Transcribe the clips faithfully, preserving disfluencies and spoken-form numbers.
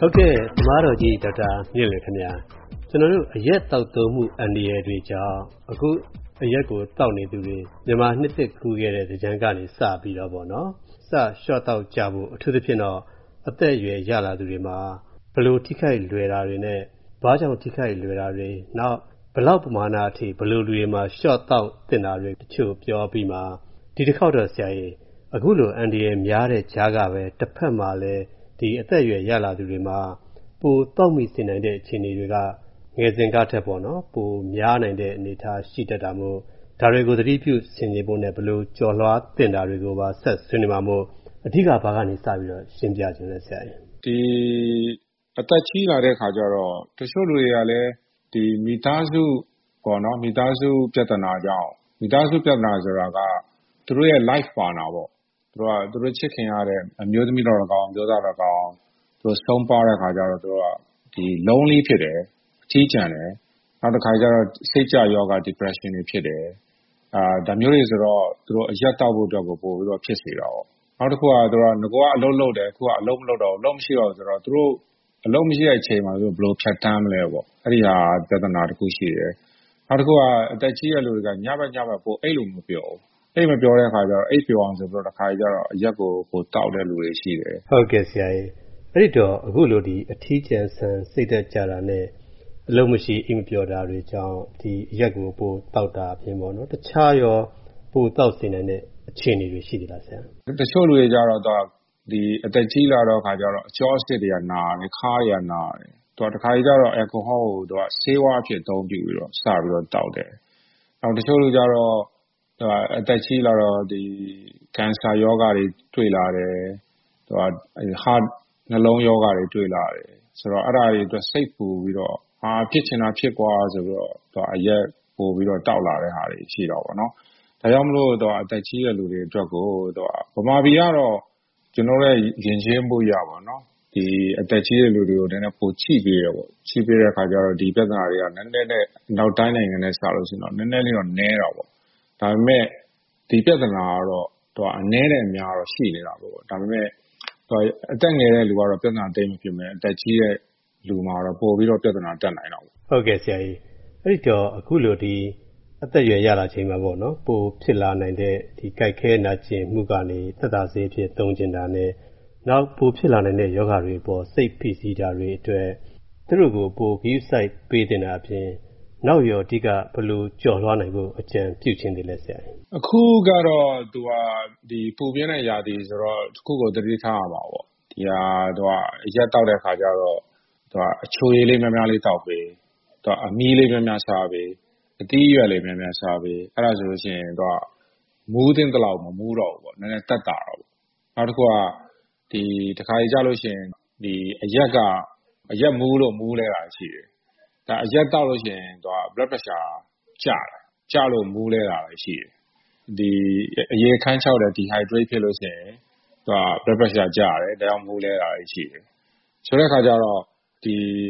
ဟုတ်ကဲ့သမားတော်ကြီးဒေါက်တာမြင့်လွင်ခင်ဗျာကျွန်တော်တို့အရက်တောက်သုံးမှုအန္တရာယ်တွေကြောင့်အခုအရက်ကိုတောက်နေသူတွေမြန်မာနှစ်သက်ကူးခဲ့တဲ့ကြံကနေစပြီးတော့ပေါ့နော်စရှော့တောက်ကြဖို့အထူးသဖြင့်တော့အသက်အရွယ်ရလာသူတွေမှာဘလို့ထိခိုက်လွယ်တာတွေနဲ့ဘာကြောင့်ထိခိုက်လွယ်တာတွေနောက်ဘလောက်ပမာဏအထိဘလို့လူတွေမှာရှော့တောက်တင်တာတွေတချို့ပြောပြီးမှဒီတစ်ခေါက်တော့ဆရာကြီးအခုလိုအန်ဒီရဲ့များတဲ့ကြားကပဲတစ်ဖက်မှာလဲဒီအသက်အရွယ်ရလာသူတွေမှာပိုတောက်မိစေနိုင်တဲ့အခြေအနေတွေကငယ်စဉ်ကထက်ပေါ့နော်ပိုများနိုင်တဲ့အနေအထားရှိတတ်တာမို့ဒါတွေကိုသတိပြုဆင်ခြင်ဖို့နဲ့ဘလို့ကြော်လွှားတင်တာတွေကိုပါဆက်ဆွေးနွေးမှာမို့အဓိကဘာကနေစပြီးတော့ရှင်းပြခြင်းလဲဆရာကြီးဒီအသက်ကြီးလာတဲ့ခါကျတော့တချို့လူတွေကလည်းဒီမိသားစုပေါ့နော်မိသားစုပြဿနာကြောင့်မိသားစုပြဿနာဆိုတာကသူတို့ရဲ့ life partner ပေါ့သူတို့ကသူတို့ချစ်ခင်ရတဲ့အမျိုးသမီးတော်ကောင်မျိုးသားတော်ကောင်သူတို့ဆုံးပါတဲ့ခါကျတော့သူတို့ကဒီ lonely ဖြစ်တယ်အထီးကျန်တယ်နောက်တစ်ခါကျတော့စိတ်ကြယောဂ depression တွေဖြစ်တယ်အာဒါမျိုးတွေဆိုတော့သူတို့အရက်တောက်ဖို့အတွက်ကိုပို့ပြီးတော့ဖြစ်စေတာပေါ့နောက်တစ်ခုကသူတို့ကငကောကအလုံးလုံးတယ်အခုကအလုံးမလုံးတော့လုံးမရှိတော့ဆိုတော့သူတို့အလုံးမရှိတဲ့အချိန်မှာသူတို့ဘယ်လိုဖြတ်တန်းမလဲပေါ့အဲ့ဒီဟာပြဿနာတစ်ခုရှိတယ်နောက်တစ်ခုကအသက်ကြီးတဲ့လူတွေကညဘက်ညဘက်ပို့အဲ့လိုမပြောဘူးအဲ့မပြောတဲ့အခါကျတော့အဲ့ပြောအောင်ဆိုပြီးတော့တစ်ခါကျတော့အရက်ကိုပိုတောက်တဲ့လူတွေရှိတယ်ဟုတ်ကဲ့ဆရာကြီးအဲ့ဒီတော့အခုလိုဒီအထီးကျန်ဆန်စိတ်သက်ကြတာနဲ့အလုံးမရှိအိမ်မပြောတာတွေကြောင့်ဒီအရက်ကိုပိုတောက်တာအပြင်ပေါ့နော်တခြားရောပိုတောက်စေနိုင်တဲ့အခြေအနေတွေရှိသေးလားဆရာတချို့လူတွေကြတော့ဒီအသက်ကြီးလာတော့ခါကျတော့အကျောအစစ်တွေကနာတယ်ခါးတွေကနာတယ်သူကတစ်ခါကြီးကျတော့အယ်ကိုဟောကိုသူကဆေးဝါးအဖြစ်အသုံးပြုပြီးတော့စပြီးတော့တောက်တယ်နောက်တချို့လူကြတော့သူကအသက်ကြီးလာတော့ဒီကင်ဆာယောဂတွေတွေ့လာတယ်သူက heart နှလုံးယောဂတွေတွေ့လာတယ်ဆိုတော့အဲ့ဒါတွေအတွက်စိတ်ပူပြီးတော့ဟာဖြစ်ချင်တာဖြစ်ကွာဆိုပြီးတော့သူကအရက်ပို့ပြီးတော့တောက်လာတဲ့ဟာတွေရှိတော့ဗောနော်ဒါကြောင့်မလို့သူကအသက်ကြီးတဲ့လူတွေအတွက်ကိုသူကဗမာပြည်ကတော့ကျွန်တော်ရဲ့ယဉ်ကျေးမှုရပါတော့ဒီအသက်ကြီးတဲ့လူတွေကိုနည်းနည်းပိုချိပေးရပေါ့ချိပေးတဲ့အခါကျတော့ဒီပြဿနာတွေကနည်းနည်းနဲ့နောက်တိုင်းနိုင်ငံနဲ့စလို့ရှိရင်တော့နည်းနည်းလေးတော့နည်းတာပေါ့ဒါပေမဲ့ဒီပြဿနာကတော့သူကအနည်းနဲ့အများတော့ရှိနေတာပေါ့ဒါပေမဲ့သူအသက်ငယ်တဲ့လူကတော့ပြဿနာတိတ်မဖြစ်မယ်အသက်ကြီးတဲ့လူမှာတော့ပို့ပြီးတော့ပြဿနာတက်နိုင်တော့ဟုတ်ကဲ့ဆရာကြီးအဲ့ဒီတော့အခုလိုဒီအသက်အရွယ်ရလာချိန်မှာပေါ့နော်ပိုဖြစ်လာနိုင်တဲ့ဒီကြိုက်ခဲနာကျင်မှုကနေသက်သာစေဖြစ်သုံးကျင်တာနဲ့နောက်ပိုဖြစ်လာနိုင်တဲ့ယောဂတွေပေါ်စိတ်ဖိစီးတာတွေအတွက်သူတို့ကိုပိုဂရုစိုက်ပေးတင်တာအပြင်နောက်ရောအဓိကဘယ်လိုကြော်လွှားနိုင်ဖို့အကြံပြုခြင်းတွေလဲဆရာအခုကတော့သူကဒီပူပြင်းတဲ့ຢာတီဆိုတော့တစ်ခုကိုသတိထားရမှာပေါ့ဒီဟာသူကအရက်တောက်တဲ့ခါကျတော့သူကအချိုရည်လေးများများလေးတောက်ပေးသူကအမီးလေးများများစားပေးအသီးရွက်လေးများများစားပေးအဲ့ဒါဆိုလို့ရှိရင်သူကမူးတင်တလောက်မမူးတော့ဘူးပေါ့နည်းနည်းတက်တာတော့ပေါ့နောက်တစ်ခုကဒီတစ်ခါကြီးကြလို့ရှိရင်ဒီအရက်ကအရက်မူးလို့မူးလဲတာရှိတယ်ဒါအရက်တောက်လို့ရှိရင်သူက blood pressure ကျတယ်ကျလို့မူးလဲတာပဲရှိတယ်ဒီအရေခမ်းချောက်တဲ့ dehydrate ဖြစ်လို့ရှိရင်သူက blood pressure ကျတယ်ဒါကြောင့်မူးလဲတာရှိတယ်ဆိုတဲ့အခါကျတော့ဒီ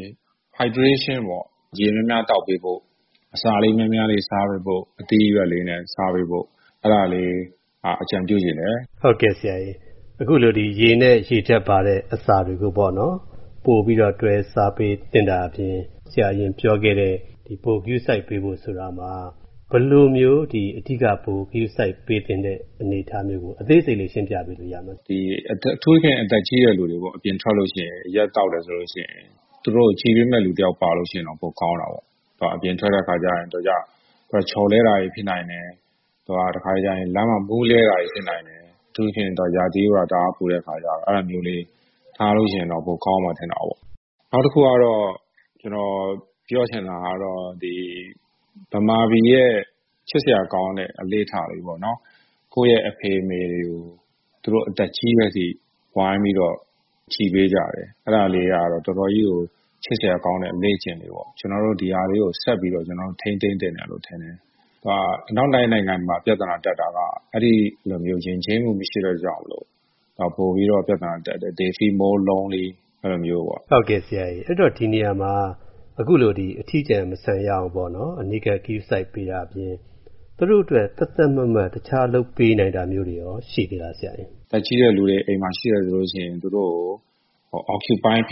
hydration ပေါ့ရေများများတောက်ပေးဖို့အစာလေးများများလေးစားပေးဖို့အသီးရွက်လေးနဲ့စားပေးဖို့အဲ့ဒါလေးအကြံပြုခြင်းတယ်ဟုတ်ကဲ့ဆရာကြီးအခုလိုဒီရေနဲ့ရေဓာတ်ပါတဲ့အစာတွေကိုပေါ့နော်ပို့ပြီးတော့တွဲစားပေးတင်တာအပြင်ဆရာရင်ပြောခဲ့တဲ့ဒီပို့ဂရုစိုက်ပေးဖို့ဆိုတာမှာဘယ်လိုမျိုးဒီအဓိကပို့ဂရုစိုက်ပေးတင်တဲ့အနေအထားမျိုးကိုအသေးစိတ်လေးရှင်းပြပေးလို့ရမှာဒီအထူးဖြင့်အသက်ကြီးတဲ့လူတွေပေါ့အပြင်ထွက်လို့ရှိရင်ရက်တောက်တယ်ဆိုလို့ရှိရင်သူတို့ခြေပေးမဲ့လူတယောက်ပါလို့ရှိရင်တော့ပိုကောင်းတာပေါ့သူအပြင်ထွက်တဲ့ခါကျရင်တော့ကြသူချော်လဲတာတွေဖြစ်နိုင်တယ်သူကတစ်ခါကျရင်လမ်းမှာမူးလဲတာတွေဖြစ်နိုင်တယ်သူဖြင့်တော့ယာတီးဆိုတာတအားပူတဲ့ခါကျတော့အဲ့လိုမျိုးလေးထားလို့ရှိရင်တော့ပိုကောင်းမှထင်တာပေါ့နောက်တစ်ခုကတော့ကျွန်တော်ပြောချင်တာကတော့ဒီဗမာပြည်ရဲ့ချစ်စရာကောင်းတဲ့အလေးထားလေးပေါ့နော်ကိုယ့်ရဲ့အဖေအမေတွေကိုသူတို့အသက်ကြီးပဲစီဝိုင်းပြီးတော့ချီပေးကြတယ်အဲ့ဒါလေးကတော့တော်တော်ကြီးကိုချစ်စရာကောင်းတဲ့အလေးကျင့်တွေပေါ့ကျွန်တော်တို့ဒီဟာလေးကိုဆက်ပြီးတော့ကျွန်တော်ထိန်းသိမ်းတင်တယ်လို့ထင်တယ်။ဒါအနောက်တိုင်းနိုင်ငံမှာပြဿနာတက်တာကအဲ့ဒီလိုမျိုးယဉ်ကျေးမှုမရှိတဲ့ကြောင့်လို့ဒါပို့ပြီးတော့ပြဿနာတက်တယ် they feel more lonely အဲ့လိုမျိုးပေါ့ဟုတ်ကဲ့ဆရာကြီးအဲ့တော့ဒီနေရာမှာအခုလိုဒီအထီးကျန်မဆန်ရအောင်ပေါ့နော်အနိကကီးစိုက်ပေးတာအပြင်သူတို့အတွက်သက်သက်မမတ်တခြားလုပ်ပေးနိုင်တာမျိုးတွေရောရှိသေးလားဆရာကြီးတက်ကြီးတဲ့လူတွေအိမ်မှာရှိရဆိုလို့ရှိရင်သူတို့ကို occupy ဖြစ်အောင်ပေါ့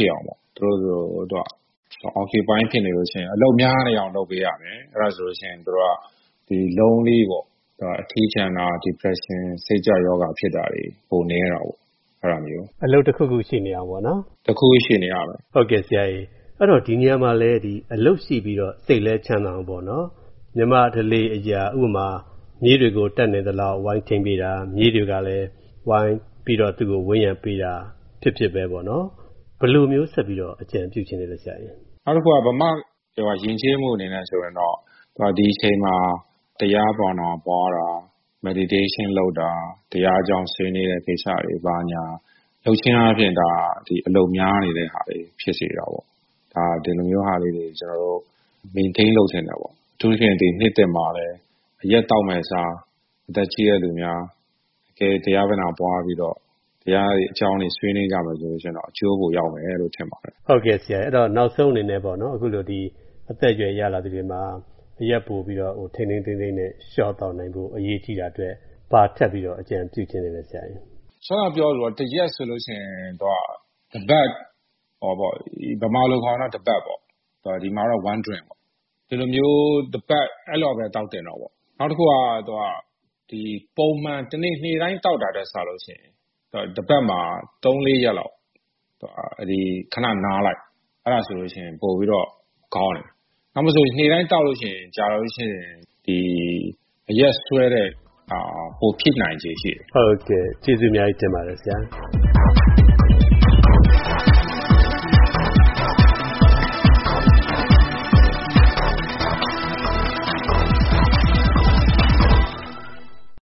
သူတို့တို့အော်ကီပိုင်းဖြစ်နေလို့ရှိရင်အလုပ်များနေအောင်လုပ်ပေးရမယ်အဲ့ဒါဆိုလို့ရှိရင်သူတို့ကဒီလုံးလေးပေါ့အထီးချမ်းတာ depression စိတ်ကြယောဂဖြစ်တာတွေပုံနေတာပေါ့အဲ့လိုမျိုးအလုပ်တစ်ခုခုရှိနေအောင်ပေါ့နော်တစ်ခုရှိနေရမယ်ဟုတ်ကဲ့ဆရာကြီးအဲ့တော့ဒီနေရာမှာလဲဒီအလုပ်ရှိပြီးတော့စိတ်လဲချမ်းသာအောင်ပေါ့နော်မြမဓလေအရာဥပမာမြေးတွေကိုတတ်နေသလောက်ဝိုင်းထိန်ပေးတာမြေးတွေကလည်းဝိုင်းပြီးတော့သူ့ကိုဝန်းရံပေးတာဖြစ်ဖြစ်ပဲပေါ့နော်ဘယ်လိုမျိုးဆက်ပြီးတော့အကြံပြုခြင်းလဲဆရာကြီးနောက်တစ်ခုကဗမာဟိုယဉ်ကျေးမှုအနေနဲ့ဆိုရင်တော့ဒီအချိန်မှာတရားပေါ်တော့ပွားတာ meditation လုပ်တာတရားအကြောင်းဆွေးနွေးတဲ့ကိစ္စတွေပါညာလုပ်ချင်းအပြင်ဒါဒီအလုံများနေတဲ့ဟာတွေဖြစ်စေတာပေါ့ဒါဒီလိုမျိုးဟာလေးတွေကျွန်တော်တို့ maintain လုပ်နေတယ်ပေါ့သူရှင်ဒီနှစ်သက်မှာလဲအရက်တောက်မဲ့စားအသက်ကြီးတဲ့လူများအကယ်တရားဗနာပွားပြီးတော့တရားအကြောင်းတွေဆွေးနွေးကြမယ်ဆိုလို့ရှိရင်တော့အကျိုးကိုရောက်မယ်လို့ထင်ပါတယ်ဟုတ်ကဲ့ဆရာအဲ့တော့နောက်ဆုံးအနေနဲ့ပေါ့နော်အခုလိုဒီအသက်အရွယ်ရလာတဲ့ဒီမှာအရက်ပို့ပြီးတော့ဟိုထိန်းထိန်းသိမ်းသိမ်းနဲ့ရှော့တော့နိုင်ဖို့အရေးကြီးတာအတွက်ပါထက်ပြီးတော့အကြံပြုခြင်းနေလဲဆရာကြီးဆောင်းပြောလို့တရက်ဆိုလို့ရှိရင်တော့တပတ်ဟောပေါ့ဗမာလိုခေါ်တော့တပတ်ပေါ့ဒီမှာတော့ one drink ပေါ့ဒီလိုမျိုးတပတ်အဲ့လိုပဲတောက်တင်တော့ပေါ့နောက်တစ်ခုကတော့ဒီပုံမှန်တနေ့နေ့တိုင်းတောက်တာတက်စားလို့ရှိရင်တပတ်မှာ သုံးလေးရက်လောက်ဒီခဏနားလိုက်အဲ့ဒါဆိုလို့ရှိရင်ပို့ပြီးတော့ကောင်းတယ်နောက်မဆိုနေ့တိုင်းတောက်လို့ရှိရင်ကြာလို့ရှိရင်ဒီအရက်ဆွဲတဲ့အာပိုဖြစ်နိုင်ခြေရှိတယ်ဟုတ်ကဲ့ကျေးဇူးအများကြီးတင်ပါတယ်ဆရာ